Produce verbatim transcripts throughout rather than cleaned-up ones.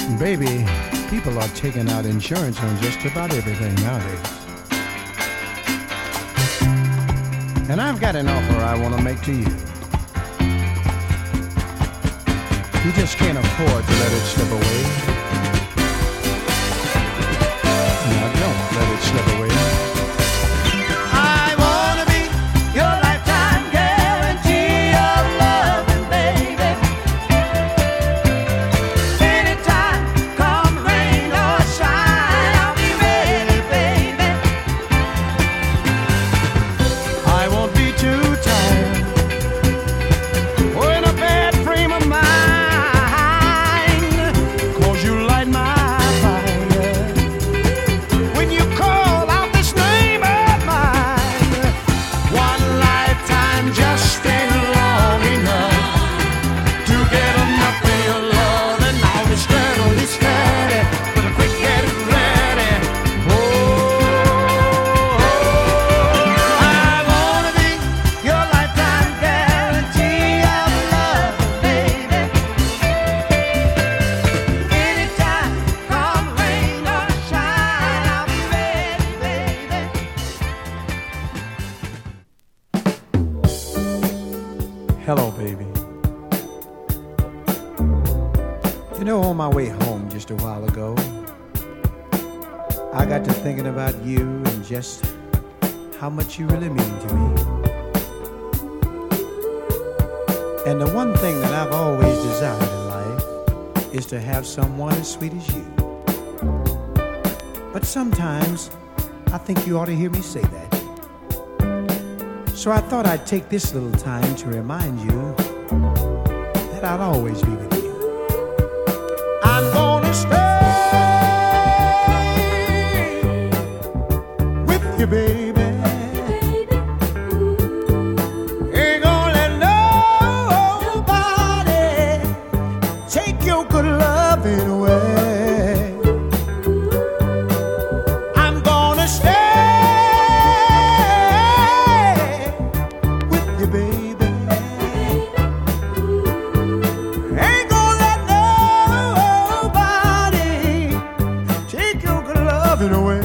Baby, people are taking out insurance on just about everything nowadays. And I've got an offer I want to make to you. You just can't afford to let it slip away. Now don't let it slip away. Hello, baby. You know, on my way home just a while ago, I got to thinking about you and just how much you really mean to me. And the one thing that I've always desired in life is to have someone as sweet as you. But sometimes I think you ought to hear me say that. So I thought I'd take this little time to remind you that I'll always be with you. I'm gonna stay with you, baby. Ain't gonna let nobody take your good loving away. I'm gonna stay away.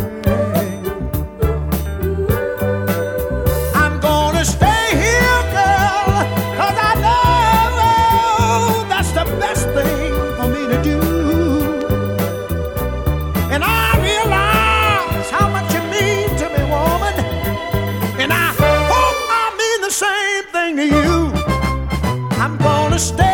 I'm gonna stay here, girl, 'cause I know that's the best thing for me to do. And I realize how much you mean to me, woman, and I hope I mean the same thing to you. I'm gonna stay